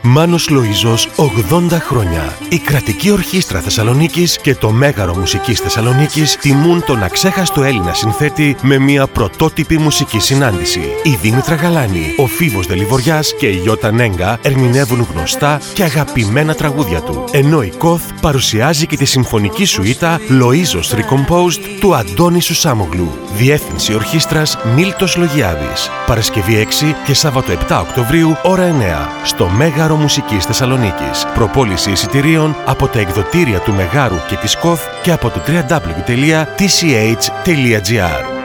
Μάνος Λοΐζος, 80 χρόνια. Η Κρατική Ορχήστρα Θεσσαλονίκης και το Μέγαρο Μουσικής Θεσσαλονίκης τιμούν τον αξέχαστο Έλληνα συνθέτη με μια πρωτότυπη μουσική συνάντηση. Η Δήμητρα Γαλάνη, ο Φίβος Δελιβοριάς και η Ιώτα Νέγκα ερμηνεύουν γνωστά και αγαπημένα τραγούδια του. Ενώ η ΚΟΘ παρουσιάζει και τη συμφωνική σουίτα Λοΐζος Recomposed του Αντώνη Σουσάμογλου. Διεύθυνση Ορχήστρας Μίλτος Λογιάδης. Παρασκευή 6 και Σάββατο 7 Οκτωβρίου, ώρα 9, στο Μέγαρο Μουσικής Θεσσαλονίκης. Προπόληση εισιτηρίων από τα εκδοτήρια του Μεγάρου και της ΚΟΘ και από το www.tch.gr.